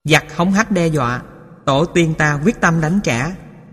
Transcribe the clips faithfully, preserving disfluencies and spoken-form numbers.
Giặc hống hách đe dọa, tổ tiên ta quyết tâm đánh trả.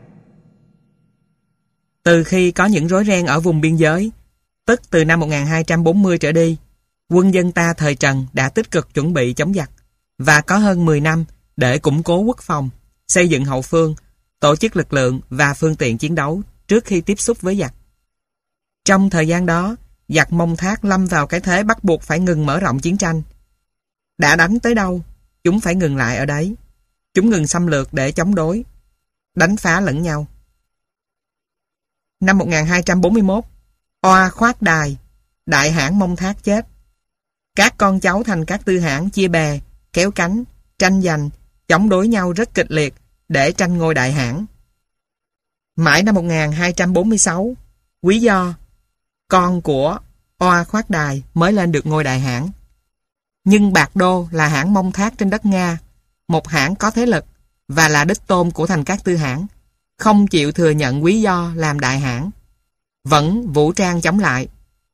Từ khi có những rối ren ở vùng biên giới, tức từ năm một nghìn hai trăm bốn mươi trở đi, quân dân ta thời Trần đã tích cực chuẩn bị chống giặc và có hơn mười năm để củng cố quốc phòng, xây dựng hậu phương, tổ chức lực lượng và phương tiện chiến đấu trước khi tiếp xúc với giặc. Trong thời gian đó, giặc Mông Thác lâm vào cái thế bắt buộc phải ngừng mở rộng chiến tranh. Đã đánh tới đâu, chúng phải ngừng lại ở đấy. Chúng ngừng xâm lược để chống đối, đánh phá lẫn nhau. Năm một nghìn hai trăm bốn mươi mốt, Oa Khoát Đài, đại hãn Mông Thác chết. Các con cháu thành các tư hãn chia bè, kéo cánh, tranh giành, chống đối nhau rất kịch liệt để tranh ngôi đại hãn. Mãi năm một nghìn hai trăm bốn mươi sáu, Quý Do, con của Oa Khoát Đài mới lên được ngôi đại hãn. Nhưng Bạc Đô là hãn Mông Thác trên đất Nga, một hãn có thế lực và là đích tôn của thành các tư hãn, không chịu thừa nhận Quý Do làm đại hãn, vẫn vũ trang chống lại.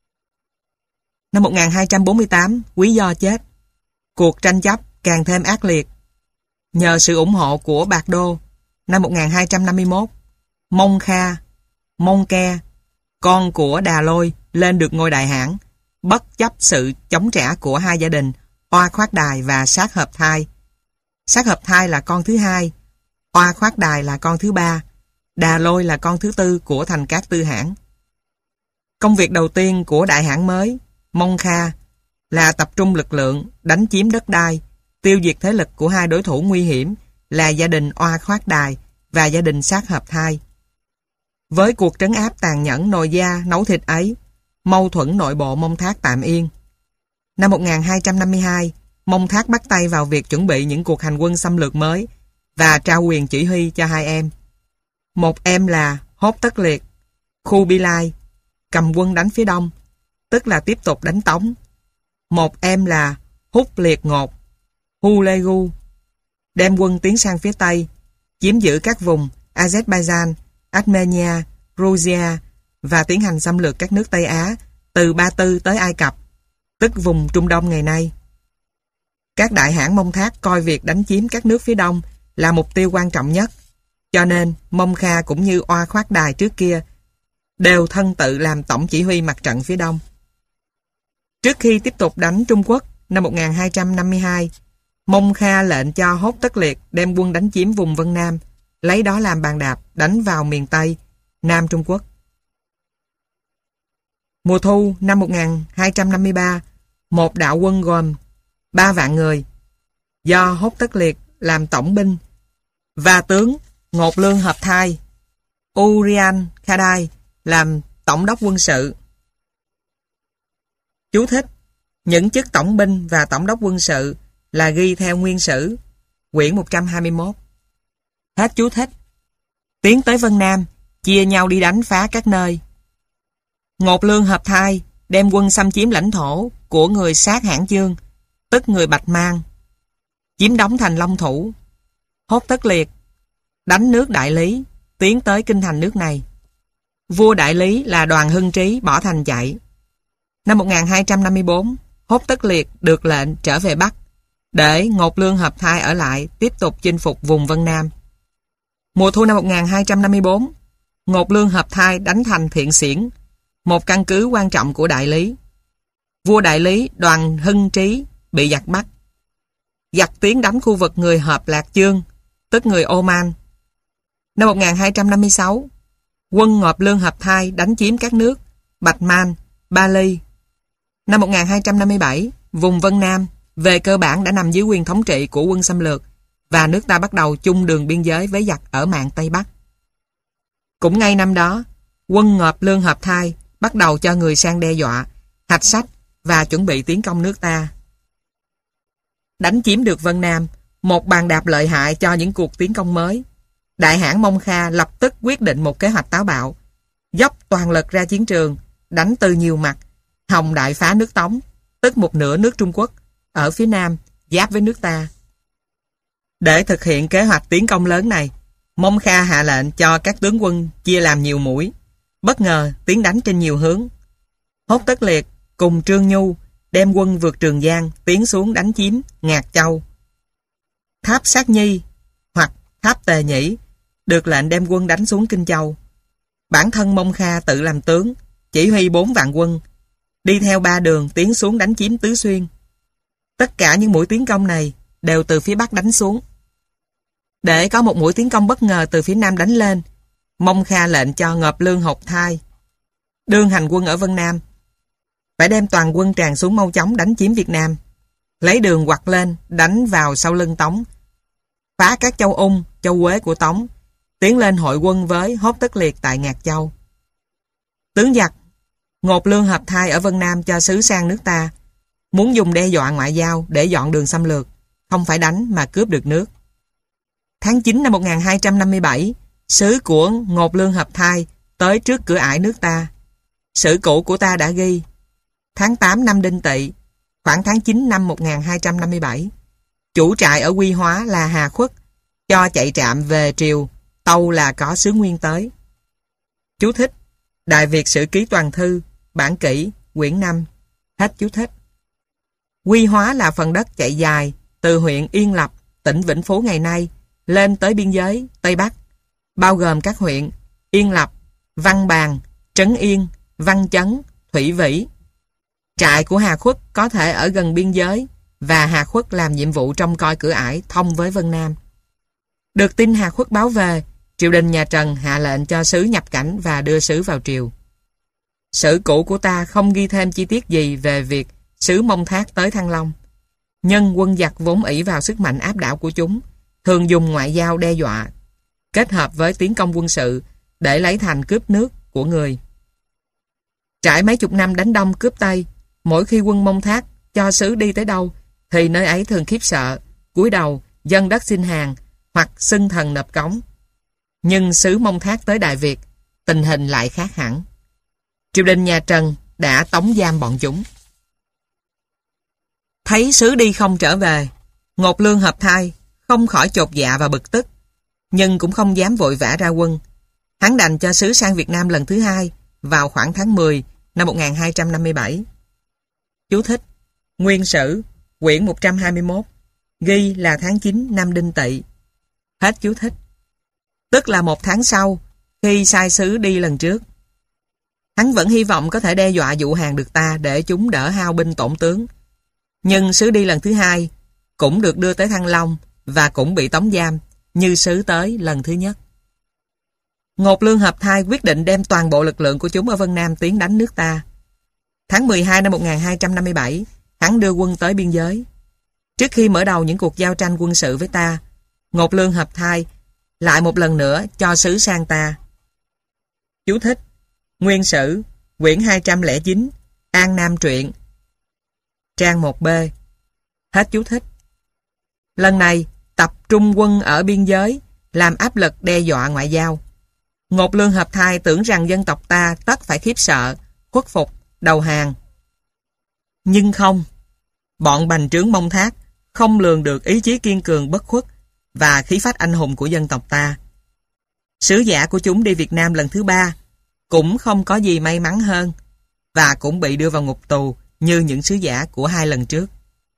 Năm một nghìn hai trăm bốn mươi tám, Quý Do chết. Cuộc tranh chấp càng thêm ác liệt. Nhờ sự ủng hộ của Bạc Đô, năm một nghìn hai trăm năm mươi mốt, Mông Kha, Mông Ke, con của Đà Lôi lên được ngôi đại hãn, bất chấp sự chống trả của hai gia đình Oa Khoát Đài và Sát Hợp Thai. Sát Hợp Thai là con thứ hai, Oa Khoát Đài là con thứ ba, Đà Lôi là con thứ tư của thành các tư hãn. Công việc đầu tiên của đại hãn mới, Mông Kha, là tập trung lực lượng đánh chiếm đất đai, tiêu diệt thế lực của hai đối thủ nguy hiểm là gia đình Oa Khoát Đài và gia đình Sát Hợp Thai. Với cuộc trấn áp tàn nhẫn nồi da nấu thịt ấy, mâu thuẫn nội bộ Mông Thác tạm yên. Năm một nghìn hai trăm năm mươi hai, Mông Thác bắt tay vào việc chuẩn bị những cuộc hành quân xâm lược mới và trao quyền chỉ huy cho hai em. Một em là Hốt Tất Liệt, Khu Bi Lai, cầm quân đánh phía đông, tức là tiếp tục đánh Tống. Một em là Húc Liệt Ngột, Hu Lê Gu, đem quân tiến sang phía tây, chiếm giữ các vùng Azerbaijan, Armenia, Georgia và tiến hành xâm lược các nước Tây Á từ Ba Tư tới Ai Cập, tức vùng Trung Đông ngày nay. Các đại hãn Mông Thác coi việc đánh chiếm các nước phía đông là mục tiêu quan trọng nhất, cho nên Mông Kha cũng như Oa Khoát Đài trước kia đều thân tự làm tổng chỉ huy mặt trận phía đông. Trước khi tiếp tục đánh Trung Quốc năm một nghìn hai trăm năm mươi hai, Mông Kha lệnh cho Hốt Tất Liệt đem quân đánh chiếm vùng Vân Nam, lấy đó làm bàn đạp đánh vào miền Tây, Nam Trung Quốc. Mùa thu năm một nghìn hai trăm năm mươi ba, một đạo quân gồm ba vạn người do Hốt Tất Liệt làm tổng binh và tướng Ngột Lương Hợp Thai, Urian Khadai làm tổng đốc quân sự. Chú thích: những chức tổng binh và tổng đốc quân sự là ghi theo Nguyên Sử, quyển một trăm hai mươi mốt. Hết chú thích. Tiến tới Vân Nam, chia nhau đi đánh phá các nơi. Ngột Lương Hợp Thai đem quân xâm chiếm lãnh thổ của người Sát Hãn Chương, tức người Bạch Mang, chiếm đóng thành Long Thủ. Hốt Tất Liệt đánh nước Đại Lý, tiến tới kinh thành nước này. Vua Đại Lý là Đoàn Hưng Trí bỏ thành chạy. Năm một nghìn hai trăm năm mươi tư, Hốt Tất Liệt được lệnh trở về Bắc, để Ngột Lương Hợp Thai ở lại tiếp tục chinh phục vùng Vân Nam. Mùa thu năm một nghìn hai trăm năm mươi tư, Ngột Lương Hợp Thai đánh thành Thiện Xiển, một căn cứ quan trọng của Đại Lý. Vua Đại Lý Đoàn Hưng Trí bị giặc bắt. Giặc tiến đánh khu vực người Hợp Lạc Chương, tức người Oman. Năm một nghìn hai trăm năm mươi sáu, quân Ngột Lương Hợp Thai đánh chiếm các nước Bạch Man, Ba Ly. Năm một nghìn hai trăm năm mươi bảy, vùng Vân Nam về cơ bản đã nằm dưới quyền thống trị của quân xâm lược và nước ta bắt đầu chung đường biên giới với giặc ở mạn Tây Bắc. Cũng ngay năm đó, quân Ngột Lương Hợp Thai bắt đầu cho người sang đe dọa, hạch sách và chuẩn bị tiến công nước ta. Đánh chiếm được Vân Nam, một bàn đạp lợi hại cho những cuộc tiến công mới. Đại hãn Mông Kha lập tức quyết định một kế hoạch táo bạo, dốc toàn lực ra chiến trường, đánh từ nhiều mặt, hòng đại phá nước Tống, tức một nửa nước Trung Quốc, ở phía Nam, giáp với nước ta. Để thực hiện kế hoạch tiến công lớn này, Mông Kha hạ lệnh cho các tướng quân chia làm nhiều mũi, bất ngờ tiến đánh trên nhiều hướng. Hốt Tất Liệt cùng Trương Nhu đem quân vượt Trường Giang tiến xuống đánh chiếm Ngạc Châu. Tháp Sát Nhi hoặc Tháp Tề Nhĩ được lệnh đem quân đánh xuống Kinh Châu. Bản thân Mông Kha tự làm tướng, chỉ huy bốn vạn quân, đi theo ba đường tiến xuống đánh chiếm Tứ Xuyên. Tất cả những mũi tiến công này đều từ phía Bắc đánh xuống. Để có một mũi tiến công bất ngờ từ phía Nam đánh lên, Mông Kha lệnh cho Ngọc Lương Hộc Thai, đương hành quân ở Vân Nam, phải đem toàn quân tràn xuống mau chóng đánh chiếm Việt Nam, lấy đường quặt lên đánh vào sau lưng Tống, phá các châu Ung, châu Quế của Tống, tiến lên hội quân với Hốt Tất Liệt tại Ngạc Châu. Tướng giặc Ngột Lương Hợp Thai ở Vân Nam cho sứ sang nước ta, muốn dùng đe dọa ngoại giao để dọn đường xâm lược, không phải đánh mà cướp được nước. Tháng chín năm một nghìn hai trăm năm mươi bảy, sứ của Ngột Lương Hợp Thai tới trước cửa ải nước ta. Sử cũ của ta đã ghi: tháng tám năm Đinh Tỵ, khoảng tháng chín năm một nghìn hai trăm năm mươi bảy, chủ trại ở Quy Hóa là Hà Khuất cho chạy trạm về triều tâu là có sứ nguyên tới. Chú thích: Đại Việt Sử Ký Toàn Thư, bản kỷ, quyển năm. Hết chú thích. Quy Hóa là phần đất chạy dài từ huyện Yên Lập, tỉnh Vĩnh Phú ngày nay lên tới biên giới Tây Bắc, bao gồm các huyện Yên Lập, Văn Bàn, Trấn Yên, Văn Chấn, Thủy Vĩ. Trại của Hà Khuất có thể ở gần biên giới và Hà Khuất làm nhiệm vụ trông coi cửa ải thông với Vân Nam. Được tin Hà Khuất báo về, triều đình nhà Trần hạ lệnh cho sứ nhập cảnh và đưa sứ vào triều. Sử cũ của ta không ghi thêm chi tiết gì về việc sứ Mông Thác tới Thăng Long. Nhân quân giặc vốn ỷ vào sức mạnh áp đảo của chúng, thường dùng ngoại giao đe dọa, kết hợp với tiến công quân sự để lấy thành cướp nước của người. Trải mấy chục năm đánh Đông cướp Tây, mỗi khi quân Mông Thác cho sứ đi tới đâu, thì nơi ấy thường khiếp sợ, cúi đầu, dâng đất xin hàng, hoặc xưng thần nộp cống. Nhưng sứ Mông Thác tới Đại Việt, tình hình lại khác hẳn. Triều đình nhà Trần đã tống giam bọn chúng. Thấy sứ đi không trở về, Ngột Lương Hợp Thai không khỏi chột dạ và bực tức, nhưng cũng không dám vội vã ra quân. Hắn đành cho sứ sang Việt Nam lần thứ hai vào khoảng tháng mười năm một nghìn hai trăm năm mươi bảy. Chú thích: Nguyên Sử, quyển một trăm hai mươi mốt, ghi là tháng chín năm Đinh Tỵ. Hết chú thích. Tức là một tháng sau, khi sai sứ đi lần trước. Hắn vẫn hy vọng có thể đe dọa dụ hàng được ta để chúng đỡ hao binh tổn tướng. Nhưng sứ đi lần thứ hai cũng được đưa tới Thăng Long và cũng bị tống giam như sứ tới lần thứ nhất. Ngột Lương Hợp Thai quyết định đem toàn bộ lực lượng của chúng ở Vân Nam tiến đánh nước ta. Tháng mười hai năm một nghìn hai trăm năm mươi bảy, hắn đưa quân tới biên giới. Trước khi mở đầu những cuộc giao tranh quân sự với ta, Ngột Lương Hợp Thai lại một lần nữa cho sứ sang ta. Chú thích: Nguyên Sử, quyển hai trăm lẻ chín, An Nam Truyện, trang một B. Hết chú thích. Lần này tập trung quân ở biên giới, làm áp lực đe dọa ngoại giao. Ngột Lương Hợp Thai tưởng rằng dân tộc ta tất phải khiếp sợ, khuất phục, đầu hàng. Nhưng không, bọn bành trướng Mông Thác không lường được ý chí kiên cường bất khuất và khí phách anh hùng của dân tộc ta. Sứ giả của chúng đi Việt Nam lần thứ ba cũng không có gì may mắn hơn và cũng bị đưa vào ngục tù như những sứ giả của hai lần trước.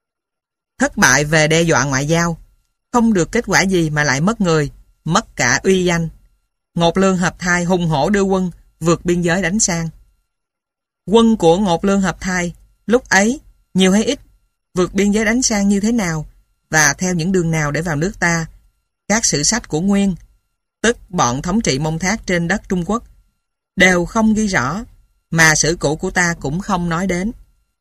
Thất bại về đe dọa ngoại giao, không được kết quả gì mà lại mất người, mất cả uy danh. Ngột Lương Hợp Thai hùng hổ đưa quân vượt biên giới đánh sang. Quân của Ngột Lương Hợp Thai lúc ấy, nhiều hay ít, vượt biên giới đánh sang như thế nào và theo những đường nào để vào nước ta, các sử sách của Nguyên, tức bọn thống trị Mông Thác trên đất Trung Quốc, đều không ghi rõ, mà sử cũ của ta cũng không nói đến.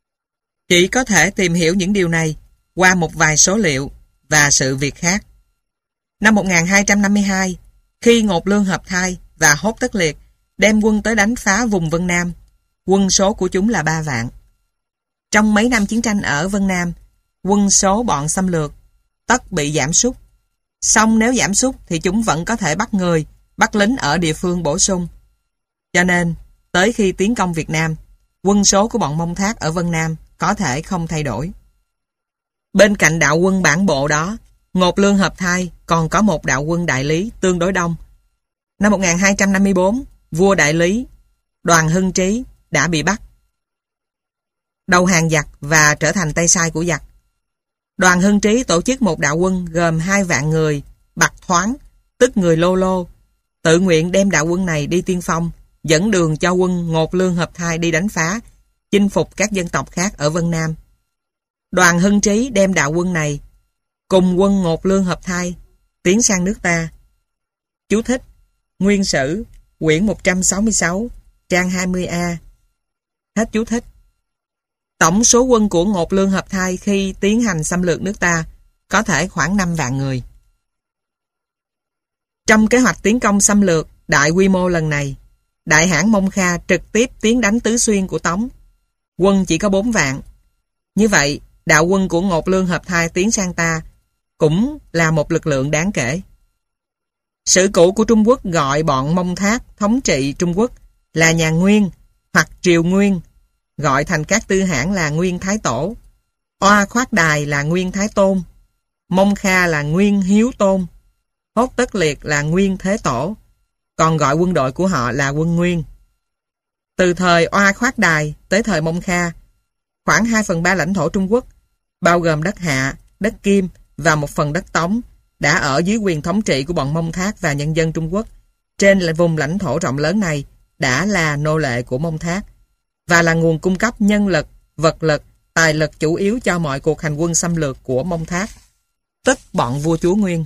Chỉ có thể tìm hiểu những điều này qua một vài số liệu và sự việc khác. Năm một nghìn hai trăm năm mươi hai, khi Ngột Lương Hợp Thai và Hốt Tất Liệt đem quân tới đánh phá vùng Vân Nam, quân số của chúng là ba vạn. Trong mấy năm chiến tranh ở Vân Nam, quân số bọn xâm lược tất bị giảm sút. Song nếu giảm sút thì chúng vẫn có thể bắt người, bắt lính ở địa phương bổ sung. Cho nên, tới khi tiến công Việt Nam, quân số của bọn Mông Thác ở Vân Nam có thể không thay đổi. Bên cạnh đạo quân bản bộ đó, Ngột Lương Hợp Thai còn có một đạo quân đại lý tương đối đông. Năm một nghìn hai trăm năm mươi bốn, vua đại lý Đoàn Hưng Trí đã bị bắt, đầu hàng giặc và trở thành tay sai của giặc. Đoàn Hưng Trí tổ chức một đạo quân gồm hai vạn người, bặt thoáng, tức người Lô Lô, tự nguyện đem đạo quân này đi tiên phong, dẫn đường cho quân Ngột Lương Hợp Thai đi đánh phá, chinh phục các dân tộc khác ở Vân Nam. Đoàn Hưng Trí đem đạo quân này cùng quân Ngột Lương Hợp Thai tiến sang nước ta. Chú thích: Nguyên Sử, quyển một trăm sáu mươi sáu, trang hai mươi A. Hết chú thích. Tổng số quân của Ngột Lương Hợp Thai khi tiến hành xâm lược nước ta có thể khoảng năm vạn người. Trong kế hoạch tiến công xâm lược đại quy mô lần này, Đại hãn Mông Kha trực tiếp tiến đánh Tứ Xuyên của Tống. Quân chỉ có bốn vạn. Như vậy, đạo quân của Ngột Lương Hợp Thai tiến sang ta cũng là một lực lượng đáng kể. Sử cũ của Trung Quốc gọi bọn Mông Thác thống trị Trung Quốc là nhà Nguyên hoặc Triều Nguyên, gọi thành các tư hãn là Nguyên Thái Tổ, Oa Khoát Đài là Nguyên Thái Tôn, Mông Kha là Nguyên Hiếu Tôn, Hốt Tất Liệt là Nguyên Thế Tổ, còn gọi quân đội của họ là quân Nguyên. Từ thời Oa Khoát Đài tới thời Mông Kha, khoảng hai phần ba lãnh thổ Trung Quốc, bao gồm đất Hạ, đất Kim và một phần đất Tống, đã ở dưới quyền thống trị của bọn Mông Thác và nhân dân Trung Quốc. Trên vùng lãnh thổ rộng lớn này đã là nô lệ của Mông Thác và là nguồn cung cấp nhân lực, vật lực, tài lực chủ yếu cho mọi cuộc hành quân xâm lược của Mông Thác, tức bọn vua chúa Nguyên.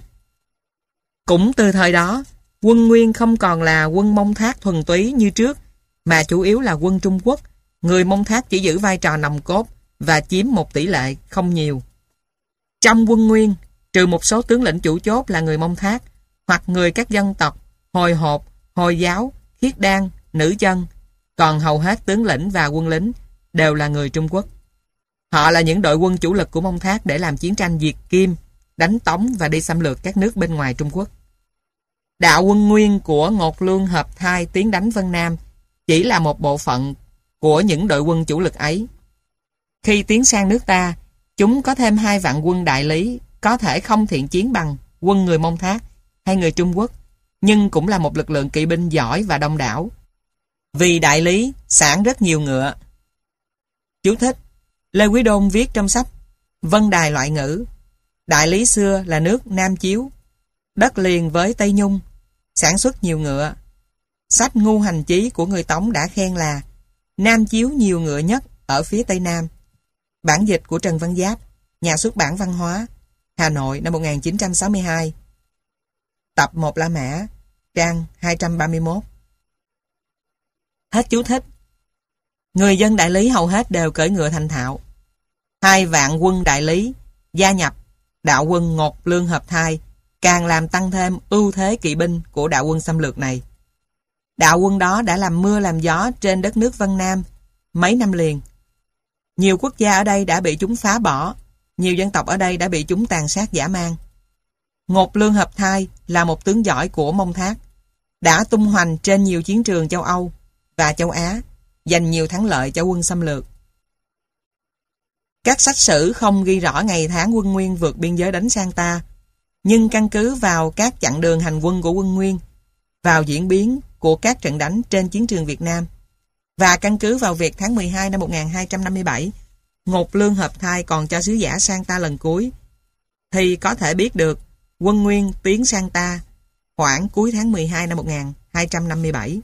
Cũng từ thời đó, quân Nguyên không còn là quân Mông Thác thuần túy như trước, mà chủ yếu là quân Trung Quốc. Người Mông Thác chỉ giữ vai trò nòng cốt và chiếm một tỷ lệ không nhiều. Trong quân Nguyên, trừ một số tướng lĩnh chủ chốt là người Mông Thác hoặc người các dân tộc Hồi Hộp, Hồi Giáo, Khiết Đan, Nữ Chân, còn hầu hết tướng lĩnh và quân lính đều là người Trung Quốc. Họ là những đội quân chủ lực của Mông Thác để làm chiến tranh diệt Kim, đánh Tống và đi xâm lược các nước bên ngoài Trung Quốc. Đạo quân Nguyên của Ngột Lương Hợp Thai tiến đánh Vân Nam chỉ là một bộ phận của những đội quân chủ lực ấy. Khi tiến sang nước ta, chúng có thêm hai vạn quân đại lý, có thể không thiện chiến bằng quân người Mông Thác hay người Trung Quốc, nhưng cũng là một lực lượng kỵ binh giỏi và đông đảo. Vì đại lý sản rất nhiều ngựa. Chú thích: Lê Quý Đôn viết trong sách Vân Đài Loại Ngữ, đại lý xưa là nước Nam Chiếu, đất liền với Tây Nhung, sản xuất nhiều ngựa. Sách Ngu Hành Chí của người Tống đã khen là Nam Chiếu nhiều ngựa nhất ở phía Tây Nam. Bản dịch của Trần Văn Giáp, nhà xuất bản Văn hóa, Hà Nội năm một nghìn chín trăm sáu mươi hai. Tập một La Mã, trang hai trăm ba mươi mốt. Hết chú thích. Người dân đại lý hầu hết đều cưỡi ngựa thành thạo. Hai vạn quân đại lý gia nhập đạo quân Ngột Lương Hợp Thai càng làm tăng thêm ưu thế kỵ binh của đạo quân xâm lược này. Đạo quân đó đã làm mưa làm gió trên đất nước Vân Nam mấy năm liền. Nhiều quốc gia ở đây đã bị chúng phá bỏ, nhiều dân tộc ở đây đã bị chúng tàn sát dã man. Ngột Lương Hợp Thai là một tướng giỏi của Mông Thác, đã tung hoành trên nhiều chiến trường châu Âu và châu Á, giành nhiều thắng lợi cho quân xâm lược. Các sách sử không ghi rõ ngày tháng quân Nguyên vượt biên giới đánh sang ta, nhưng căn cứ vào các chặng đường hành quân của quân Nguyên, vào diễn biến của các trận đánh trên chiến trường Việt Nam, và căn cứ vào việc tháng mười hai năm một nghìn hai trăm năm mươi bảy, Ngột Lương Hợp Thai còn cho sứ giả sang ta lần cuối, thì có thể biết được quân Nguyên tiến sang ta khoảng cuối tháng mười hai năm một nghìn hai trăm năm mươi bảy.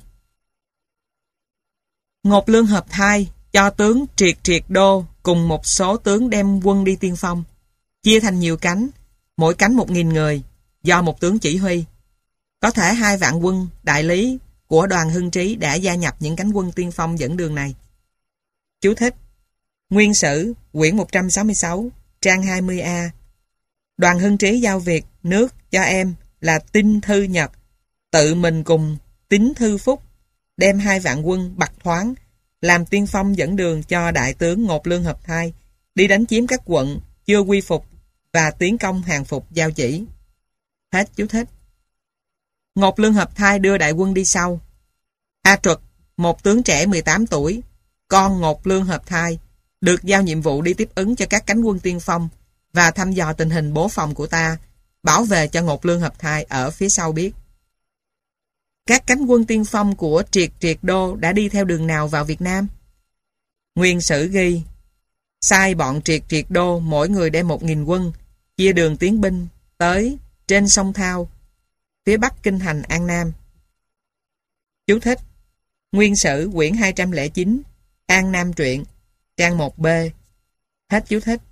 Ngột Lương Hợp Thai cho tướng Triệt Triệt Đô cùng một số tướng đem quân đi tiên phong, chia thành nhiều cánh, mỗi cánh một nghìn người, do một tướng chỉ huy. Có thể hai vạn quân đại lý của Đoàn Hưng Trí đã gia nhập những cánh quân tiên phong dẫn đường này. Chú thích: Nguyên Sử, quyển một trăm sáu mươi sáu, trang hai mươi A. Đoàn Hưng Trí giao việc nước cho em là Tinh Thư Nhật, tự mình cùng Tín Thư Phúc đem hai vạn quân bặt thoáng, làm tiên phong dẫn đường cho đại tướng Ngột Lương Hợp Thai đi đánh chiếm các quận chưa quy phục và tiến công hàng phục giao chỉ. Hết chú thích. Ngột Lương Hợp Thai đưa đại quân đi sau. A Truật, một tướng trẻ mười tám tuổi, con Ngột Lương Hợp Thai, được giao nhiệm vụ đi tiếp ứng cho các cánh quân tiên phong và thăm dò tình hình bố phòng của ta, bảo vệ cho Ngột Lương Hợp Thai ở phía sau biết. Các cánh quân tiên phong của Triệt Triệt Đô đã đi theo đường nào vào Việt Nam? Nguyên Sử ghi: sai bọn Triệt Triệt Đô mỗi người đem một nghìn quân, chia đường tiến binh tới trên sông Thao, phía bắc kinh thành An Nam. Chú thích: Nguyên Sử quyển hai trăm lẻ chín, An Nam truyện, trang một B. Hết chú thích.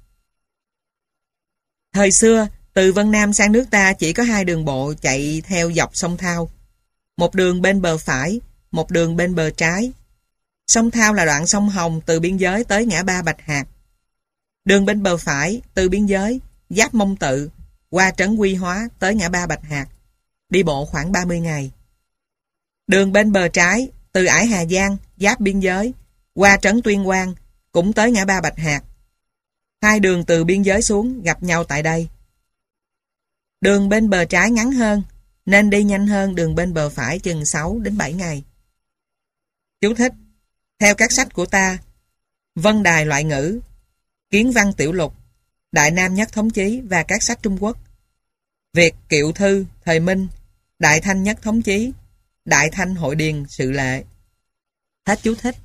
Thời xưa, từ Vân Nam sang nước ta chỉ có hai đường bộ chạy theo dọc sông Thao. Một đường bên bờ phải, một đường bên bờ trái. Sông Thao là đoạn sông Hồng từ biên giới tới ngã ba Bạch Hạc. Đường bên bờ phải, từ biên giới, giáp Mông Tự, qua trấn Quy Hóa tới ngã ba Bạch Hạc. Đi bộ khoảng ba mươi ngày. Đường bên bờ trái, từ ải Hà Giang, giáp biên giới, qua trấn Tuyên Quang, cũng tới ngã ba Bạch Hạc. Hai đường từ biên giới xuống gặp nhau tại đây. Đường bên bờ trái ngắn hơn, nên đi nhanh hơn đường bên bờ phải chừng sáu đến bảy ngày. Chú thích: Theo các sách của ta, Vân Đài loại ngữ, Kiến Văn Tiểu Lục, Đại Nam Nhất Thống Chí và các sách Trung Quốc, Việt Kiệu Thư thời Minh, Đại Thanh Nhất Thống Chí, Đại Thanh Hội Điền Sự Lệ. Hết chú thích.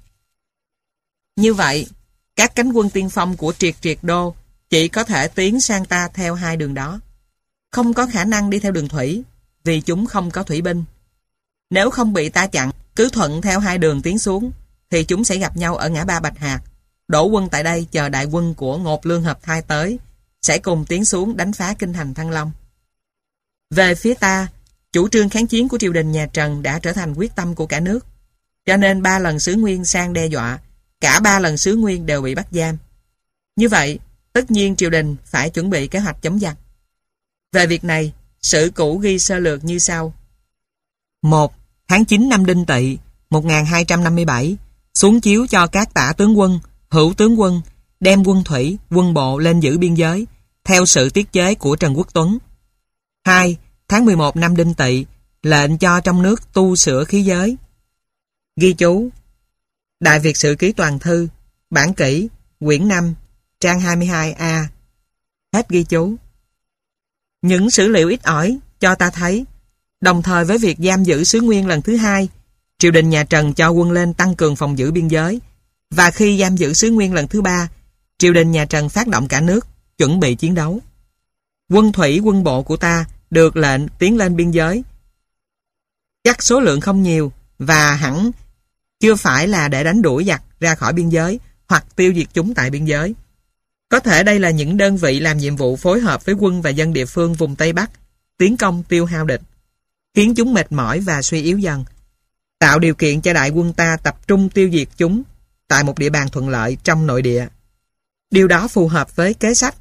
Như vậy, các cánh quân tiên phong của Triệt Triệt Đô chỉ có thể tiến sang ta theo hai đường đó. Không có khả năng đi theo đường thủy, vì chúng không có thủy binh. Nếu không bị ta chặn, cứ thuận theo hai đường tiến xuống, thì chúng sẽ gặp nhau ở ngã ba Bạch Hạc. Đổ quân tại đây chờ đại quân của Ngột Lương Hợp Thai tới, sẽ cùng tiến xuống đánh phá kinh thành Thăng Long. Về phía ta, chủ trương kháng chiến của triều đình nhà Trần đã trở thành quyết tâm của cả nước. Cho nên ba lần Sứ Nguyên sang đe dọa, cả ba lần Sứ Nguyên đều bị bắt giam. Như vậy, tất nhiên triều đình phải chuẩn bị kế hoạch chống giặc. Về việc này, sử cũ ghi sơ lược như sau. một. Tháng chín năm Đinh Tỵ, một nghìn hai trăm năm mươi bảy, xuống chiếu cho các tả tướng quân, hữu tướng quân, đem quân thủy, quân bộ lên giữ biên giới, theo sự tiết chế của Trần Quốc Tuấn. hai. Tháng mười một năm Đinh Tỵ, lệnh cho trong nước tu sửa khí giới. Ghi chú: Đại Việt Sử Ký Toàn Thư, bản kỷ, quyển năm, trang hai mươi hai A. Hết ghi chú. Những sử liệu ít ỏi cho ta thấy, đồng thời với việc giam giữ Sứ Nguyên lần thứ hai, triều đình nhà Trần cho quân lên tăng cường phòng giữ biên giới, và khi giam giữ Sứ Nguyên lần thứ ba, triều đình nhà Trần phát động cả nước, chuẩn bị chiến đấu. Quân thủy quân bộ của ta được lệnh tiến lên biên giới. Chắc số lượng không nhiều, và hẳn chưa phải là để đánh đuổi giặc ra khỏi biên giới hoặc tiêu diệt chúng tại biên giới. Có thể đây là những đơn vị làm nhiệm vụ phối hợp với quân và dân địa phương vùng Tây Bắc, tiến công tiêu hao địch, khiến chúng mệt mỏi và suy yếu dần, tạo điều kiện cho đại quân ta tập trung tiêu diệt chúng tại một địa bàn thuận lợi trong nội địa. Điều đó phù hợp với kế sách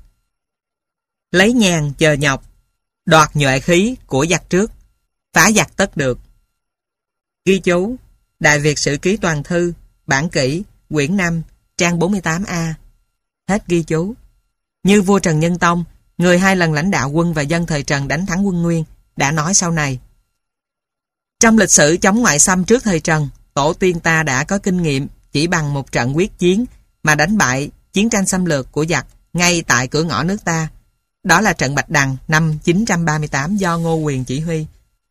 lấy nhàn chờ nhọc, đoạt nhuệ khí của giặc trước, phá giặc tất được. Ghi chú: Đại Việt Sử Ký Toàn Thư, bản kỷ, quyển năm, trang bốn mươi tám A. Hết ghi chú. Như vua Trần Nhân Tông, người hai lần lãnh đạo quân và dân thời Trần đánh thắng quân Nguyên, đã nói sau này. Trong lịch sử chống ngoại xâm trước thời Trần, tổ tiên ta đã có kinh nghiệm chỉ bằng một trận quyết chiến mà đánh bại chiến tranh xâm lược của giặc ngay tại cửa ngõ nước ta. Đó là trận Bạch Đằng năm chín trăm ba mươi tám do Ngô Quyền chỉ huy.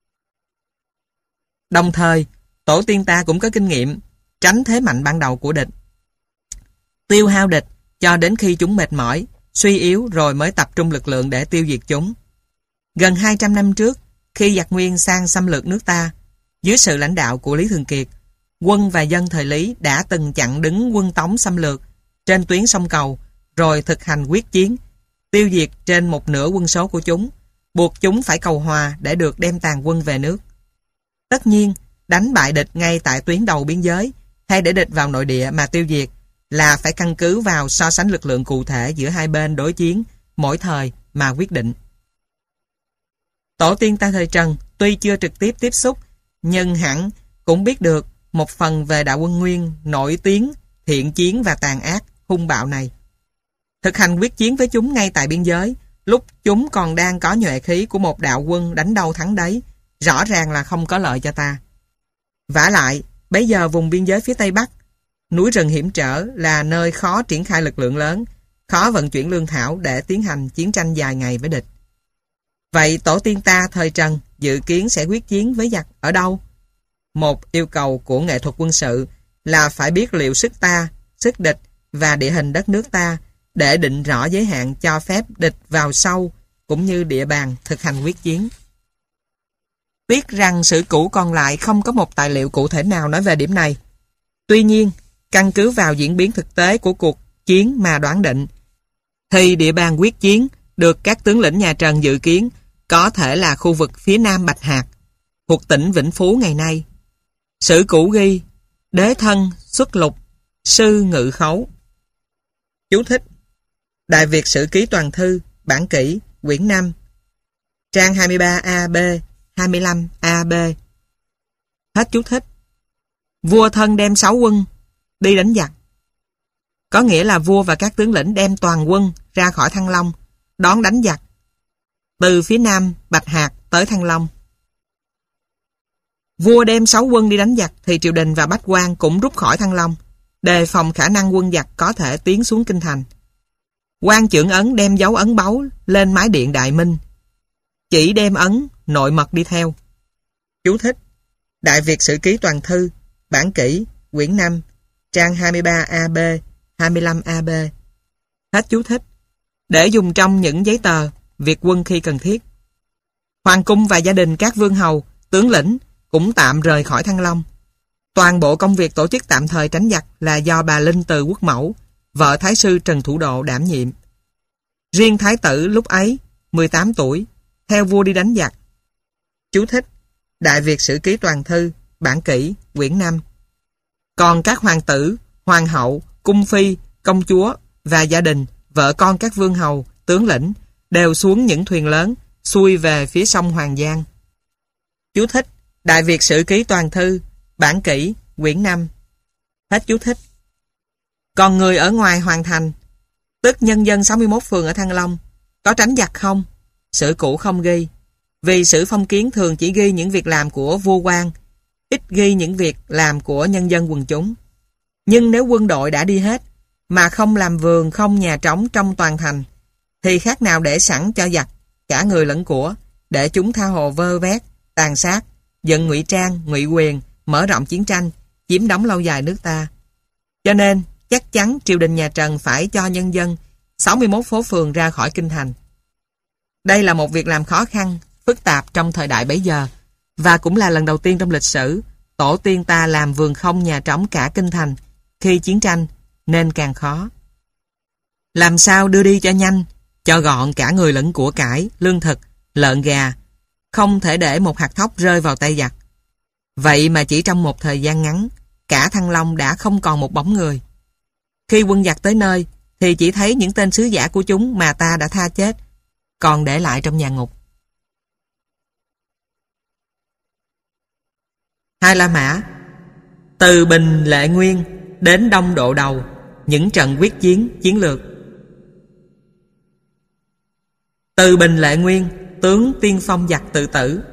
Đồng thời, tổ tiên ta cũng có kinh nghiệm tránh thế mạnh ban đầu của địch, tiêu hao địch cho đến khi chúng mệt mỏi, suy yếu rồi mới tập trung lực lượng để tiêu diệt chúng. Gần hai trăm năm trước, khi giặc Nguyên sang xâm lược nước ta, dưới sự lãnh đạo của Lý Thường Kiệt, quân và dân thời Lý đã từng chặn đứng quân Tống xâm lược trên tuyến sông Cầu, rồi thực hành quyết chiến, tiêu diệt trên một nửa quân số của chúng, buộc chúng phải cầu hòa để được đem tàn quân về nước. Tất nhiên, đánh bại địch ngay tại tuyến đầu biên giới hay để địch vào nội địa mà tiêu diệt là phải căn cứ vào so sánh lực lượng cụ thể giữa hai bên đối chiến mỗi thời mà quyết định. Tổ tiên ta thời Trần tuy chưa trực tiếp tiếp xúc, nhưng hẳn cũng biết được một phần về đạo quân Nguyên nổi tiếng, thiện chiến và tàn ác, hung bạo này. Thực hành quyết chiến với chúng ngay tại biên giới, lúc chúng còn đang có nhuệ khí của một đạo quân đánh đâu thắng đấy, rõ ràng là không có lợi cho ta. Vả lại, bấy giờ vùng biên giới phía Tây Bắc, núi rừng hiểm trở là nơi khó triển khai lực lượng lớn, khó vận chuyển lương thảo để tiến hành chiến tranh dài ngày với địch. Vậy tổ tiên ta thời Trần dự kiến sẽ quyết chiến với giặc ở đâu? Một yêu cầu của nghệ thuật quân sự là phải biết liệu sức ta, sức địch và địa hình đất nước ta để định rõ giới hạn cho phép địch vào sâu cũng như địa bàn thực hành quyết chiến. Tiếc rằng sử cũ còn lại không có một tài liệu cụ thể nào nói về điểm này. Tuy nhiên, căn cứ vào diễn biến thực tế của cuộc chiến mà đoán định, thì địa bàn quyết chiến được các tướng lĩnh nhà Trần dự kiến có thể là khu vực phía nam Bạch Hạc, thuộc tỉnh Vĩnh Phú ngày nay. Sử cũ ghi: Đế thân xuất lục, sư ngự khấu. Chú thích: Đại Việt Sử Ký Toàn Thư, bản kỷ, quyển năm, trang hai mươi ba A B, hai mươi lăm A B. Hết chú thích. Vua thân đem sáu quân đi đánh giặc, có nghĩa là vua và các tướng lĩnh đem toàn quân ra khỏi Thăng Long, đón đánh giặc từ phía nam Bạch Hạc tới Thăng Long. Vua đem sáu quân đi đánh giặc thì triều đình và bách quan cũng rút khỏi Thăng Long, đề phòng khả năng quân giặc có thể tiến xuống kinh thành. Quan Chưởng Ấn đem dấu ấn báu lên mái điện Đại Minh, chỉ đem ấn nội mật đi theo. Chú thích: Đại Việt Sử Ký Toàn Thư, bản kỷ, quyển năm, trang hai mươi ba A B, hai mươi lăm A B. Hết chú thích. Để dùng trong những giấy tờ việc quân khi cần thiết. Hoàng cung và gia đình các vương hầu, tướng lĩnh cũng tạm rời khỏi Thăng Long. Toàn bộ công việc tổ chức tạm thời tránh giặc là do bà Linh Từ Quốc Mẫu, vợ Thái sư Trần Thủ Độ đảm nhiệm. Riêng Thái tử lúc ấy, mười tám tuổi, theo vua đi đánh giặc. Chú thích: Đại Việt Sử Ký Toàn Thư, bản kỷ, quyển năm. Còn các hoàng tử, hoàng hậu, cung phi, công chúa và gia đình, vợ con các vương hầu, tướng lĩnh đều xuống những thuyền lớn, xuôi về phía sông Hoàng Giang. Chú thích: Đại Việt Sử Ký Toàn Thư, bản kỷ, quyển năm. Hết chú thích. Còn người ở ngoài hoàng thành, tức nhân dân sáu mươi mốt phường ở Thăng Long, có tránh giặc không? Sử cũ không ghi, vì sử phong kiến thường chỉ ghi những việc làm của vua quan, ít ghi những việc làm của nhân dân quần chúng. Nhưng nếu quân đội đã đi hết, mà không làm vườn không nhà trống trong toàn thành, thì khác nào để sẵn cho giặc, cả người lẫn của, để chúng tha hồ vơ vét, tàn sát, giận ngụy trang, ngụy quyền, mở rộng chiến tranh, chiếm đóng lâu dài nước ta. Cho nên, chắc chắn triều đình nhà Trần phải cho nhân dân sáu mươi mốt phố phường ra khỏi kinh thành. Đây là một việc làm khó khăn, phức tạp trong thời đại bấy giờ, và cũng là lần đầu tiên trong lịch sử tổ tiên ta làm vườn không nhà trống cả kinh thành khi chiến tranh, nên càng khó. Làm sao đưa đi cho nhanh, cho gọn cả người lẫn của cải, lương thực, lợn gà, không thể để một hạt thóc rơi vào tay giặc. Vậy mà chỉ trong một thời gian ngắn, cả Thăng Long đã không còn một bóng người. Khi quân giặc tới nơi, thì chỉ thấy những tên sứ giả của chúng mà ta đã tha chết, còn để lại trong nhà ngục. Hai La Mã. Từ Bình Lệ Nguyên đến Đông Độ Đầu, những trận quyết chiến chiến lược. Từ Bình Lệ Nguyên, tướng tiên phong giặc tự tử.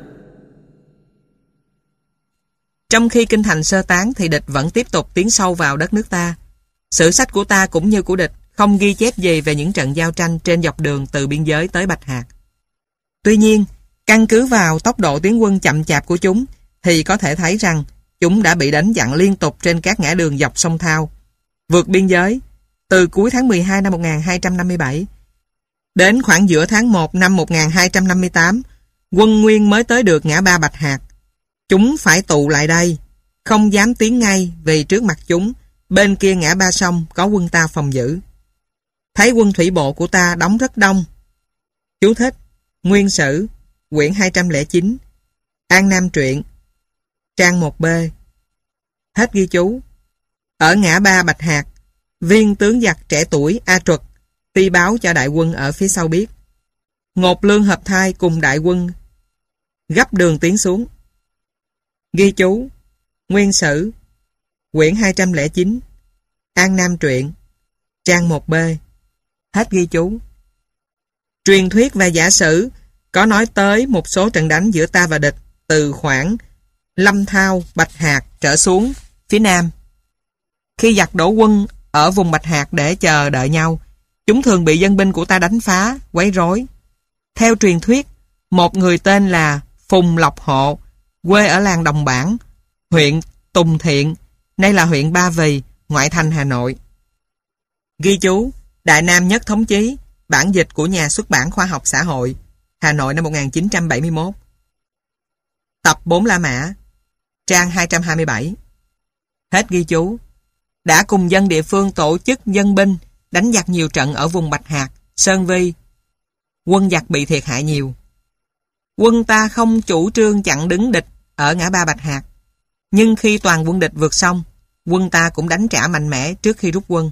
Trong khi kinh thành sơ tán thì địch vẫn tiếp tục tiến sâu vào đất nước ta. Sử sách của ta cũng như của địch không ghi chép gì về những trận giao tranh trên dọc đường từ biên giới tới Bạch Hạc. Tuy nhiên, căn cứ vào tốc độ tiến quân chậm chạp của chúng thì có thể thấy rằng chúng đã bị đánh dặn liên tục trên các ngã đường dọc sông Thao, vượt biên giới từ cuối tháng mười hai năm một nghìn hai trăm năm mươi bảy đến khoảng giữa tháng một năm một nghìn hai trăm năm mươi tám, quân Nguyên mới tới được ngã ba Bạch Hạc. Chúng phải tụ lại đây, không dám tiến ngay vì trước mặt chúng, bên kia ngã ba sông có quân ta phòng giữ. Thấy quân thủy bộ của ta đóng rất đông. Chú thích: Nguyên Sử, quyển hai trăm lẻ chín, An Nam Truyện, trang một B. Hết ghi chú. Ở ngã ba Bạch Hạc, viên tướng giặc trẻ tuổi A Truật phi báo cho đại quân ở phía sau biết. Ngột Lương hợp thai cùng đại quân gấp đường tiến xuống. Ghi chú: Nguyên Sử, quyển hai trăm lẻ chín, An Nam Truyện, trang một B. Hết ghi chú. Truyền thuyết và giả sử có nói tới một số trận đánh giữa ta và địch từ khoảng Lâm Thao, Bạch Hạc trở xuống phía nam. Khi giặc đổ quân ở vùng Bạch Hạc để chờ đợi nhau, chúng thường bị dân binh của ta đánh phá, quấy rối. Theo truyền thuyết, một người tên là Phùng Lộc Hộ, quê ở làng Đồng Bản, huyện Tùng Thiện, nay là huyện Ba Vì, ngoại thành Hà Nội. Ghi chú: Đại Nam Nhất Thống Chí, bản dịch của nhà xuất bản Khoa học Xã hội, Hà Nội năm một nghìn chín trăm bảy mươi mốt. Tập bốn La Mã, trang hai trăm hai mươi bảy. Hết ghi chú. Đã cùng dân địa phương tổ chức dân binh, đánh giặc nhiều trận ở vùng Bạch Hạc, Sơn Vi. Quân giặc bị thiệt hại nhiều. Quân ta không chủ trương chặn đứng địch ở ngã ba Bạch Hạc, nhưng khi toàn quân địch vượt sông, quân ta cũng đánh trả mạnh mẽ trước khi rút quân.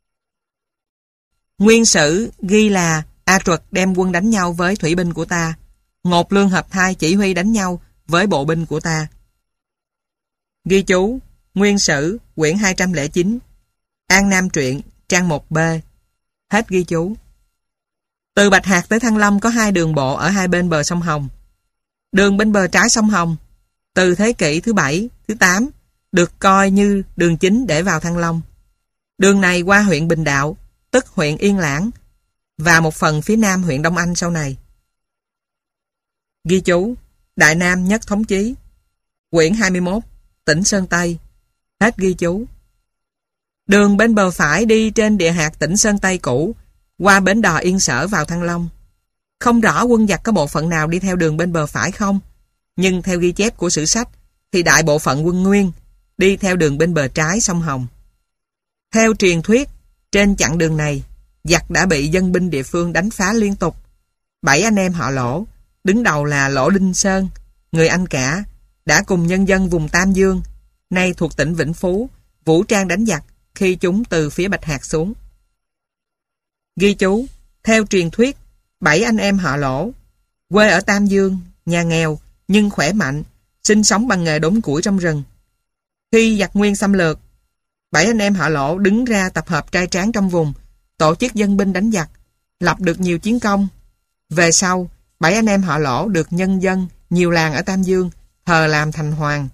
Nguyên sử ghi là A Truật đem quân đánh nhau với thủy binh của ta, Ngột Lương Hợp Thai chỉ huy đánh nhau với bộ binh của ta. Ghi chú, Nguyên sử, quyển hai trăm lẻ chín, An Nam truyện, trang một B. Hết ghi chú. Từ Bạch Hạc tới Thăng Long có hai đường bộ ở hai bên bờ sông Hồng. Đường bên bờ trái sông Hồng, từ thế kỷ thứ bảy, thứ tám, được coi như đường chính để vào Thăng Long. Đường này qua huyện Bình Đạo, tức huyện Yên Lãng, và một phần phía nam huyện Đông Anh sau này. Ghi chú, Đại Nam Nhất Thống Chí, quyển hai mươi mốt, tỉnh Sơn Tây. Hết ghi chú. Đường bên bờ phải đi trên địa hạt tỉnh Sơn Tây cũ, qua bến đò Yên Sở vào Thăng Long. Không rõ quân giặc có bộ phận nào đi theo đường bên bờ phải không, nhưng theo ghi chép của sử sách thì đại bộ phận quân Nguyên đi theo đường bên bờ trái sông Hồng. Theo truyền thuyết, trên chặng đường này, giặc đã bị dân binh địa phương đánh phá liên tục. Bảy anh em họ Lỗ, đứng đầu là Lỗ Đinh Sơn, người Anh cả, đã cùng nhân dân vùng Tam Dương, nay thuộc tỉnh Vĩnh Phú, vũ trang đánh giặc khi chúng từ phía Bạch Hạc xuống. Ghi chú, theo truyền thuyết, bảy anh em họ Lỗ, quê ở Tam Dương, nhà nghèo nhưng khỏe mạnh, sinh sống bằng nghề đốn củi trong rừng. Khi giặc Nguyên xâm lược, bảy anh em họ Lỗ đứng ra tập hợp trai tráng trong vùng, tổ chức dân binh đánh giặc, lập được nhiều chiến công. Về sau, bảy anh em họ Lỗ được nhân dân nhiều làng ở Tam Dương thờ làm thành hoàng.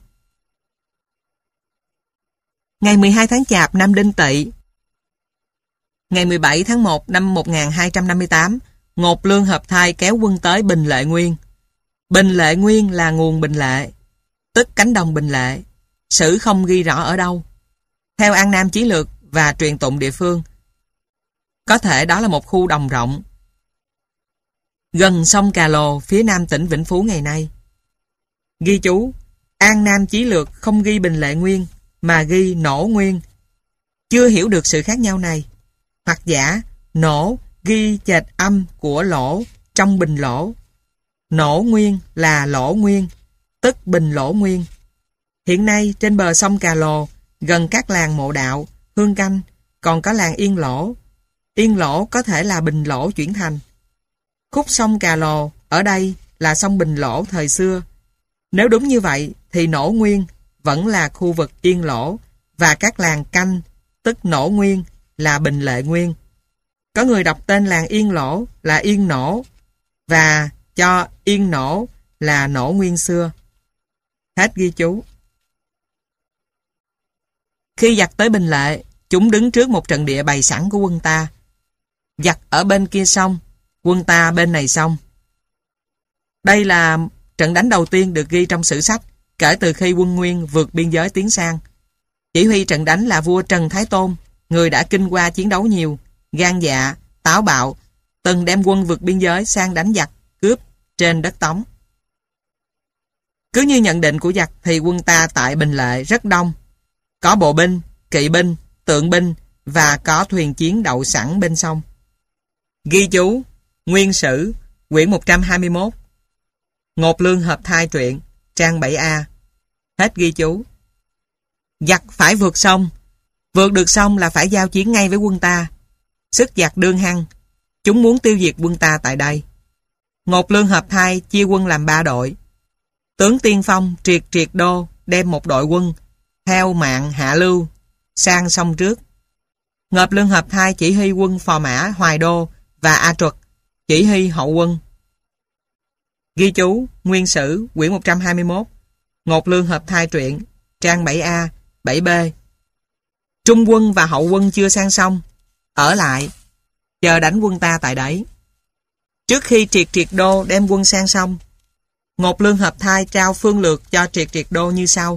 Ngày mười hai tháng Chạp năm Đinh Tỵ, ngày mười bảy tháng một năm một nghìn hai trăm năm mươi tám, Ngột Lương Hợp Thai kéo quân tới Bình Lệ Nguyên. Bình Lệ Nguyên là nguồn Bình Lệ, tức cánh đồng Bình Lệ. Sử không ghi rõ ở đâu. Theo An Nam Chí Lược và truyền tụng địa phương, có thể đó là một khu đồng rộng gần sông Cà Lồ, phía nam tỉnh Vĩnh Phú ngày nay. Ghi chú, An Nam Chí Lược không ghi Bình Lệ Nguyên mà ghi Nổ Nguyên. Chưa hiểu được sự khác nhau này. Hoặc giả Nổ ghi chệch âm của lỗ trong Bình Lỗ. Nổ Nguyên là Lỗ Nguyên, tức Bình Lỗ Nguyên. Hiện nay trên bờ sông Cà Lồ, gần các làng Mộ Đạo, Hương Canh, còn có làng Yên Lỗ. Yên Lỗ có thể là Bình Lỗ chuyển thành. Khúc sông Cà Lồ ở đây là sông Bình Lỗ thời xưa. Nếu đúng như vậy thì Nổ Nguyên vẫn là khu vực Yên Lỗ và các làng Canh, tức Nổ Nguyên, là Bình Lệ Nguyên. Có người đọc tên làng Yên Lỗ là Yên Nổ và cho Yên Nổ là Nổ Nguyên xưa. Hết ghi chú. Khi giặc tới Bình Lệ, chúng đứng trước một trận địa bày sẵn của quân ta. Giặc ở bên kia sông, quân ta bên này sông. Đây là trận đánh đầu tiên được ghi trong sử sách kể từ khi quân Nguyên vượt biên giới tiến sang. Chỉ huy trận đánh là vua Trần Thái Tôn, người đã kinh qua chiến đấu nhiều, gan dạ, táo bạo, từng đem quân vượt biên giới sang đánh giặc, cướp trên đất Tống. Cứ như nhận định của giặc thì quân ta tại Bình Lệ rất đông. Có bộ binh, kỵ binh, tượng binh và có thuyền chiến đậu sẵn bên sông. Ghi chú, Nguyên sử, quyển một trăm hai mươi mốt, Ngột Lương Hợp Thai truyện, trang bảy A. Hết ghi chú. Giặc phải vượt sông. Vượt được sông là phải giao chiến ngay với quân ta. Sức giặc đương hăng. Chúng muốn tiêu diệt quân ta tại đây. Ngột Lương Hợp Thai chia quân làm ba đội. Tướng tiên phong Triệt Triệt Đô đem một đội quân theo Mạng Hạ Lưu sang sông trước. Ngột Lương Hợp Thai chỉ huy quân Phò Mã Hoài Đô và A Truật chỉ huy hậu quân. Ghi chú, Nguyên sử, quyển một trăm hai mươi mốt, Ngột Lương Hợp Thai truyện, trang bảy A, bảy B. Trung quân và hậu quân chưa sang sông, ở lại, chờ đánh quân ta tại đấy. Trước khi Triệt Triệt Đô đem quân sang sông, Ngột Lương Hợp Thai trao phương lược cho Triệt Triệt Đô như sau.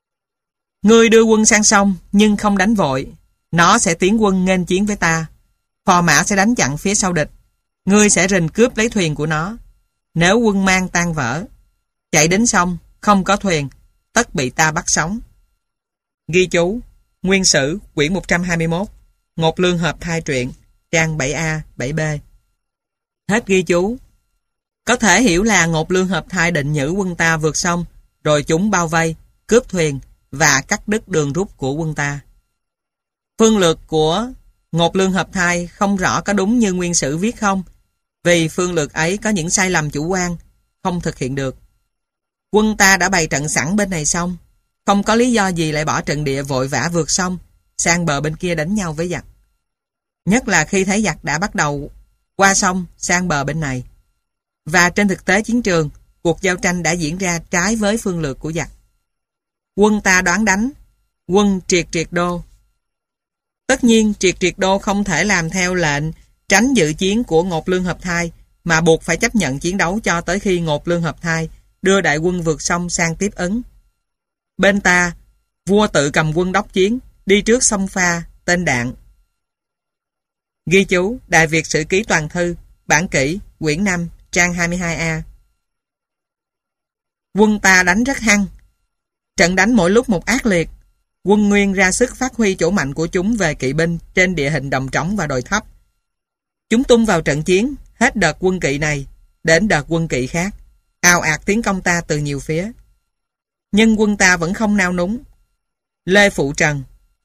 Ngươi đưa quân sang sông nhưng không đánh vội, nó sẽ tiến quân nghênh chiến với ta. phò mã sẽ đánh chặn phía sau địch. Ngươi sẽ rình cướp lấy thuyền của nó. Nếu quân mang tan vỡ, chạy đến sông, không có thuyền, tất bị ta bắt sống. Ghi chú, Nguyên Sử, quyển một trăm hai mươi mốt, Ngột Lương Hợp Thai Truyện, trang bảy A, bảy B. Hết ghi chú. Có thể hiểu là Ngột Lương Hợp Thai định nhử quân ta vượt sông, rồi chúng bao vây, cướp thuyền và cắt đứt đường rút của quân ta. Phương lược của Ngột Lương Hợp Thai không rõ có đúng như Nguyên Sử viết không, vì phương lược ấy có những sai lầm chủ quan, không thực hiện được. Quân ta đã bày trận sẵn bên này xong, không có lý do gì lại bỏ trận địa vội vã vượt sông, sang bờ bên kia đánh nhau với giặc. Nhất là khi thấy giặc đã bắt đầu qua sông sang bờ bên này. Và trên thực tế chiến trường, cuộc giao tranh đã diễn ra trái với phương lược của giặc. Quân ta đoán đánh, quân Triệt Triệt Đô. Tất nhiên Triệt Triệt Đô không thể làm theo lệnh tránh dự chiến của Ngột Lương Hợp Thai, mà buộc phải chấp nhận chiến đấu cho tới khi Ngột Lương Hợp Thai đưa đại quân vượt sông sang tiếp ứng. Bên ta, vua tự cầm quân đốc chiến, đi trước sông pha, tên đạn. Ghi chú, Đại Việt Sử Ký Toàn Thư, bản kỷ, quyển năm, trang hai mươi hai A. Quân ta đánh rất hăng. Trận đánh mỗi lúc một ác liệt. Quân Nguyên ra sức phát huy chỗ mạnh của chúng về kỵ binh trên địa hình đồng trống và đồi thấp. Chúng tung vào trận chiến, hết đợt quân kỵ này, đến đợt quân kỵ khác, ào ạt tiến công ta từ nhiều phía. Nhưng quân ta vẫn không nao núng. Lê Phụ Trần.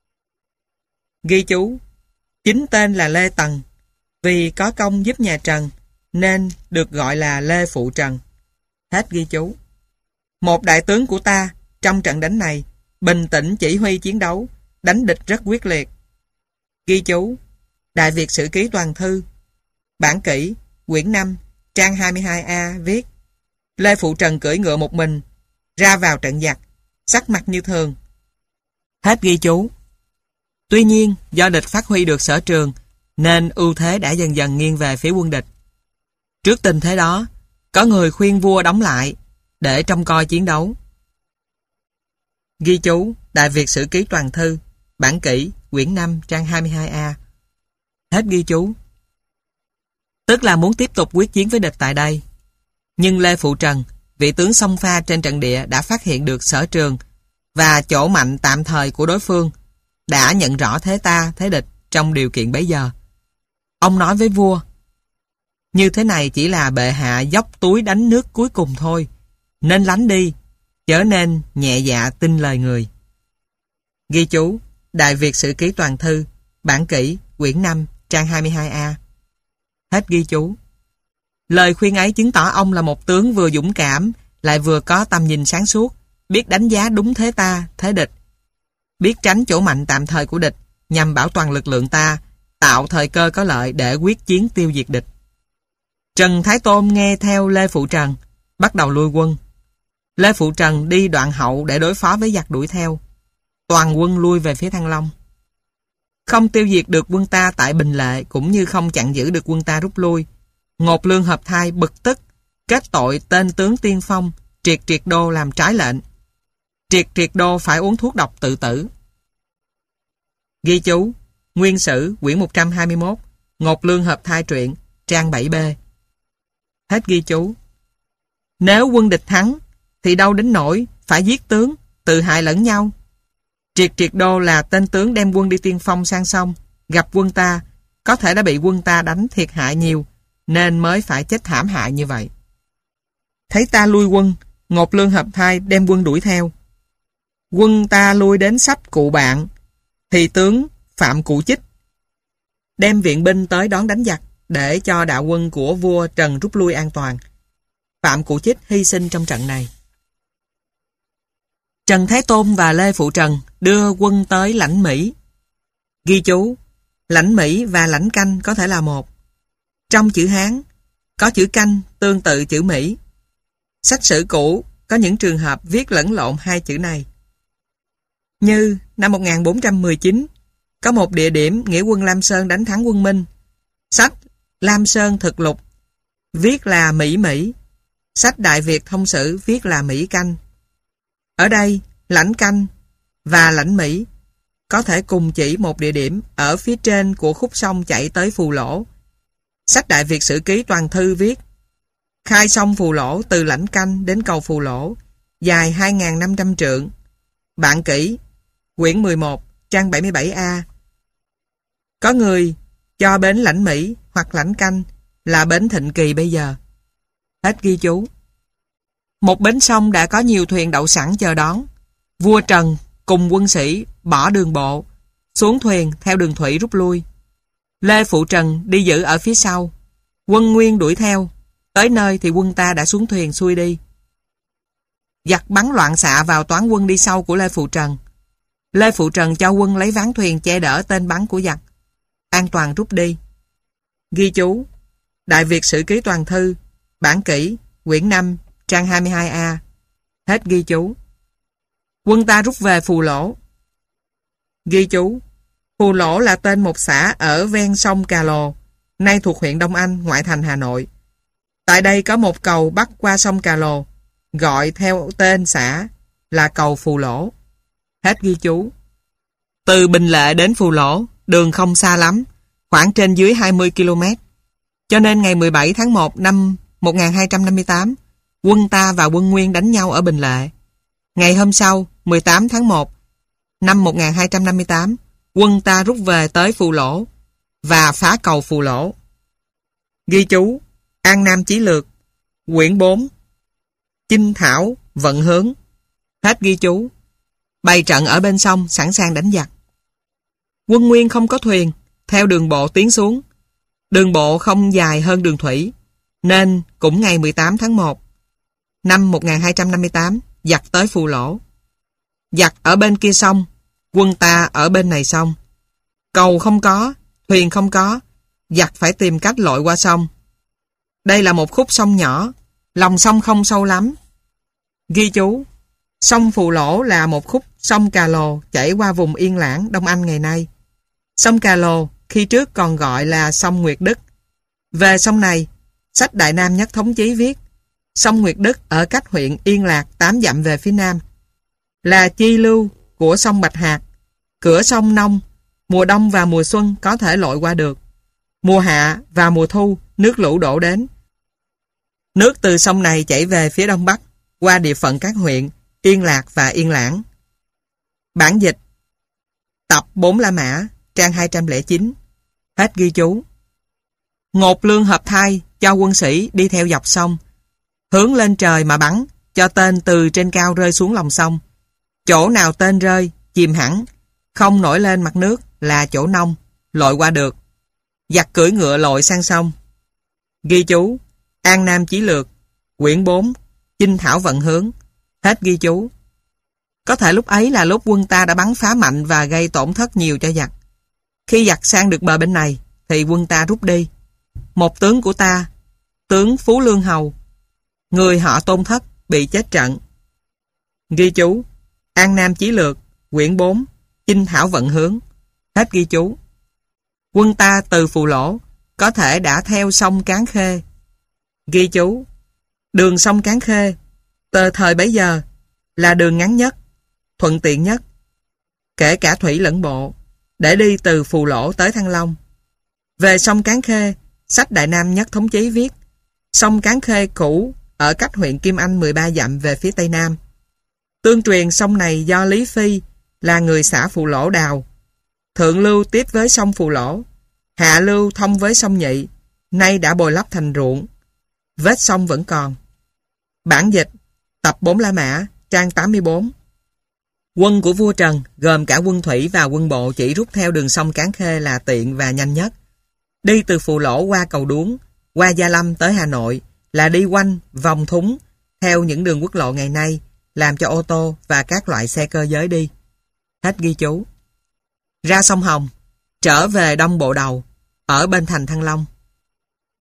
Ghi chú, chính tên là Lê Tần, vì có công giúp nhà Trần, nên được gọi là Lê Phụ Trần. Hết ghi chú. Một đại tướng của ta, trong trận đánh này, bình tĩnh chỉ huy chiến đấu, đánh địch rất quyết liệt. Ghi chú, Đại Việt Sử Ký Toàn Thư, bản kỷ, quyển năm, trang hai mươi hai A viết: Lê Phụ Trần cưỡi ngựa một mình, ra vào trận giặc, sắc mặt như thường. Hết ghi chú. Tuy nhiên, do địch phát huy được sở trường, nên ưu thế đã dần dần nghiêng về phía quân địch. Trước tình thế đó, có người khuyên vua đóng lại, để trông coi chiến đấu. Ghi chú, Đại Việt Sử Ký Toàn Thư, bản kỷ, quyển năm, trang hai mươi hai A. Hết ghi chú. Tức là muốn tiếp tục quyết chiến với địch tại đây. Nhưng Lê Phụ Trần, vị tướng xông pha trên trận địa, đã phát hiện được sở trường và chỗ mạnh tạm thời của đối phương, đã nhận rõ thế ta, thế địch trong điều kiện bấy giờ. Ông nói với vua: như thế này chỉ là bệ hạ dốc túi đánh nước cuối cùng thôi, nên lánh đi, chớ nên nhẹ dạ tin lời người. Ghi chú, Đại Việt Sử Ký Toàn Thư, bản kỷ, quyển năm, trang hai mươi hai A. Hết ghi chú. Lời khuyên ấy chứng tỏ ông là một tướng vừa dũng cảm, lại vừa có tầm nhìn sáng suốt, biết đánh giá đúng thế ta, thế địch, biết tránh chỗ mạnh tạm thời của địch nhằm bảo toàn lực lượng ta, tạo thời cơ có lợi để quyết chiến tiêu diệt địch. Trần Thái Tôn nghe theo Lê Phụ Trần, bắt đầu lui quân. Lê Phụ Trần đi đoạn hậu để đối phó với giặc đuổi theo. Toàn quân lui về phía Thăng Long. Không tiêu diệt được quân ta tại Bình Lệ, cũng như không chặn giữ được quân ta rút lui. Ngột Lương Hợp Thai bực tức, kết tội tên tướng tiên phong Triệt Triệt Đô làm trái lệnh. Triệt Triệt Đô phải uống thuốc độc tự tử. Ghi chú, Nguyên Sử, quyển một trăm hai mươi mốt, Ngột Lương Hợp Thai Truyện, trang bảy B. Hết ghi chú. Nếu quân địch thắng, thì đâu đến nỗi phải giết tướng, tự hại lẫn nhau. Triệt Triệt Đô là tên tướng đem quân đi tiên phong sang sông, gặp quân ta, có thể đã bị quân ta đánh thiệt hại nhiều, nên mới phải chết thảm hại như vậy. Thấy ta lui quân, Ngột Lương Hợp Thai đem quân đuổi theo. Quân ta lui đến sắp Cụ Bạn, thì tướng Phạm Cụ Chích đem viện binh tới đón đánh giặc, để cho đạo quân của vua Trần rút lui an toàn. Phạm Cụ Chích hy sinh trong trận này. Trần Thái Tôn và Lê Phụ Trần đưa quân tới Lãnh Mỹ. Ghi chú, Lãnh Mỹ và Lãnh Canh có thể là một. Trong chữ Hán, có chữ Canh tương tự chữ Mỹ. Sách sử cũ có những trường hợp viết lẫn lộn hai chữ này. Như năm một nghìn bốn trăm mười chín, có một địa điểm nghĩa quân Lam Sơn đánh thắng quân Minh. Sách Lam Sơn Thực Lục viết là Mỹ Mỹ. Sách Đại Việt Thông Sử viết là Mỹ Canh. Ở đây, Lãnh Canh và Lãnh Mỹ có thể cùng chỉ một địa điểm ở phía trên của khúc sông chạy tới Phù Lỗ. Sách Đại Việt Sử Ký Toàn Thư viết: khai sông Phù Lỗ từ Lãnh Canh đến cầu Phù Lỗ, dài hai nghìn năm trăm trượng. Bạn kỹ, quyển mười một, trang bảy mươi bảy A. Có người cho bến Lãnh Mỹ hoặc Lãnh Canh là bến Thịnh Kỳ bây giờ. Hết ghi chú. Một bến sông đã có nhiều thuyền đậu sẵn chờ đón. Vua Trần cùng quân sĩ bỏ đường bộ, xuống thuyền theo đường thủy rút lui. Lê Phụ Trần đi giữ ở phía sau. Quân Nguyên đuổi theo. Tới nơi thì quân ta đã xuống thuyền xuôi đi. Giặc bắn loạn xạ vào toán quân đi sau của Lê Phụ Trần. Lê Phụ Trần cho quân lấy ván thuyền che đỡ tên bắn của giặc, an toàn rút đi. Ghi chú: Đại Việt Sử Ký Toàn Thư, bản kỹ, quyển năm, trang hai mươi hai A. Hết ghi chú. Quân ta rút về Phù Lỗ. Ghi chú: Phù Lỗ là tên một xã ở ven sông Cà Lồ, nay thuộc huyện Đông Anh, ngoại thành Hà Nội. Tại đây có một cầu bắc qua sông Cà Lồ, gọi theo tên xã là cầu Phù Lỗ. Hết ghi chú. Từ Bình Lệ đến Phù Lỗ, đường không xa lắm, khoảng trên dưới hai mươi ki lô mét. Cho nên ngày mười bảy tháng một năm một nghìn hai trăm năm mươi tám, quân ta và quân Nguyên đánh nhau ở Bình Lệ. Ngày hôm sau, mười tám tháng một năm một nghìn hai trăm năm mươi tám, quân ta rút về tới Phù Lỗ và phá cầu Phù Lỗ. Ghi chú: An Nam Chí Lược, quyển bốn, Chinh Thảo Vận Hướng. Hết ghi chú. Bày trận ở bên sông sẵn sàng đánh giặc. Quân Nguyên không có thuyền, theo đường bộ tiến xuống. Đường bộ không dài hơn đường thủy, nên cũng ngày mười tám tháng một năm một nghìn hai trăm năm mươi tám, giặc tới Phù Lỗ. Giặc ở bên kia sông, quân ta ở bên này sông. Cầu không có, thuyền không có, giặc phải tìm cách lội qua sông. Đây là một khúc sông nhỏ, lòng sông không sâu lắm. Ghi chú: Sông Phù Lỗ là một khúc sông Cà Lồ chảy qua vùng Yên Lãng, Đông Anh ngày nay. Sông Cà Lồ khi trước còn gọi là sông Nguyệt Đức. Về sông này, sách Đại Nam Nhất Thống Chí viết: sông Nguyệt Đức ở cách huyện Yên Lạc tám dặm về phía nam, là chi lưu của sông Bạch Hạc, cửa sông nông, mùa đông và mùa xuân có thể lội qua được. Mùa hạ và mùa thu nước lũ đổ đến. Nước từ sông này chảy về phía đông bắc, qua địa phận các huyện Yên Lạc và Yên Lãng. Bản dịch tập bốn La Mã, trang hai trăm lẻ chín. Hết ghi chú. Ngột Lương Hợp Thai cho quân sĩ đi theo dọc sông, hướng lên trời mà bắn, cho tên từ trên cao rơi xuống lòng sông. Chỗ nào tên rơi, chìm hẳn, không nổi lên mặt nước là chỗ nông, lội qua được. Giặc cưỡi ngựa lội sang sông. Ghi chú: An Nam Chí Lược, quyển bốn, Chinh Thảo Vận Hướng. Hết ghi chú. Có thể lúc ấy là lúc quân ta đã bắn phá mạnh và gây tổn thất nhiều cho giặc. Khi giặc sang được bờ bên này, thì quân ta rút đi. Một tướng của ta, tướng Phú Lương Hầu, người họ Tôn Thất, bị chết trận. Ghi chú: An Nam Chí Lược, quyển bốn, Chinh Thảo Vận Hướng. Hết ghi chú. Quân ta từ Phù Lỗ có thể đã theo sông Cán Khê. Ghi chú: đường sông Cán Khê từ thời bấy giờ là đường ngắn nhất, thuận tiện nhất, kể cả thủy lẫn bộ, để đi từ Phù Lỗ tới Thăng Long. Về sông Cán Khê, sách Đại Nam Nhất Thống Chí viết: sông Cán Khê cũ ở cách huyện Kim Anh mười ba dặm về phía tây nam. Tương truyền sông này do Lý Phi là người xã Phù Lỗ đào. Thượng lưu tiếp với sông Phù Lỗ, hạ lưu thông với sông Nhị, nay đã bồi lấp thành ruộng. Vết sông vẫn còn. Bản dịch tập bốn La Mã, trang tám mươi bốn. Quân của vua Trần gồm cả quân thủy và quân bộ chỉ rút theo đường sông Cán Khê là tiện và nhanh nhất. Đi từ Phù Lỗ qua Cầu Đuống, qua Gia Lâm tới Hà Nội là đi quanh, vòng thúng theo những đường quốc lộ ngày nay, làm cho ô tô và các loại xe cơ giới đi. Hết ghi chú. Ra sông Hồng, trở về Đông Bộ Đầu, ở bên thành Thăng Long.